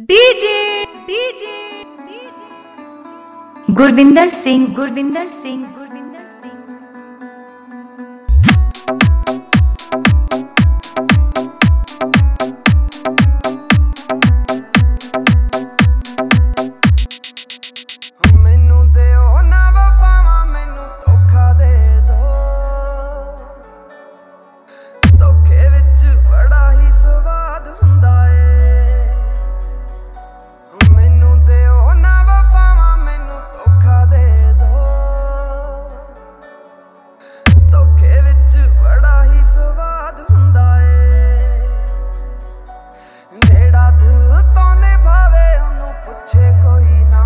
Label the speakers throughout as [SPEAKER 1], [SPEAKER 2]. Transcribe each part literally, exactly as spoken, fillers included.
[SPEAKER 1] DJ DJ
[SPEAKER 2] Gurvinder Singh Gurvinder Singh Gurvinder Singh
[SPEAKER 3] मैनू देओ ना वफावा मैनू धोखा दे दो धोखे विच बड़ा ही स्वाद हुंदा ए मैनू देओ ना वफावा मैनू धोखा दे दो धोखे विच बड़ा ही स्वाद हुंदा ए जेड़ा दिल तो निभावे ओनू पुछे कोई ना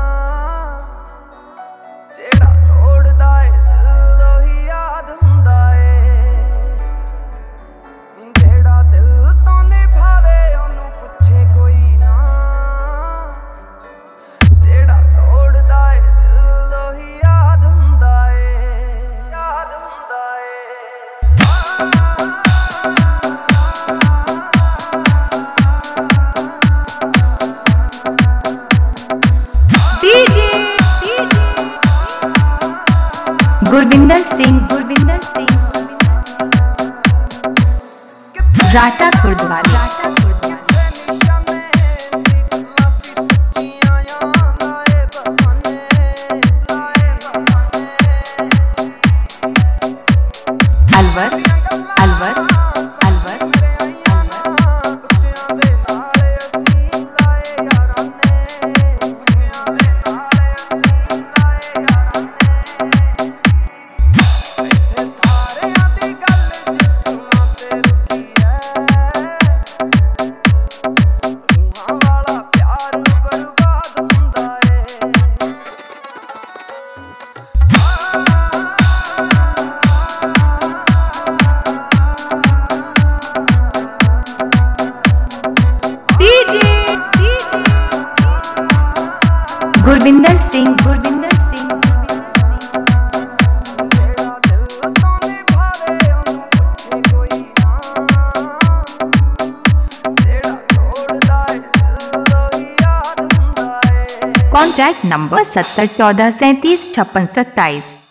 [SPEAKER 3] जेड़ा तोड़दा ए दिल ओही याद हुंदा ए जेड़ा दिल तो निभावे ओनू पुछे कोई ना जेड़ा तोड़दा ए दिल ओही याद हुंदा ए याद हुंदा ए
[SPEAKER 1] DJ
[SPEAKER 2] Gurvinder Singh Gurvinder Singh Rata Khurdwali Rata Khurdwali Alwar Alwar Alwar Gurvinder Singh Gurvinder Singh contact number सत्तर चौदह सैंतीस छप्पन सत्ताईस।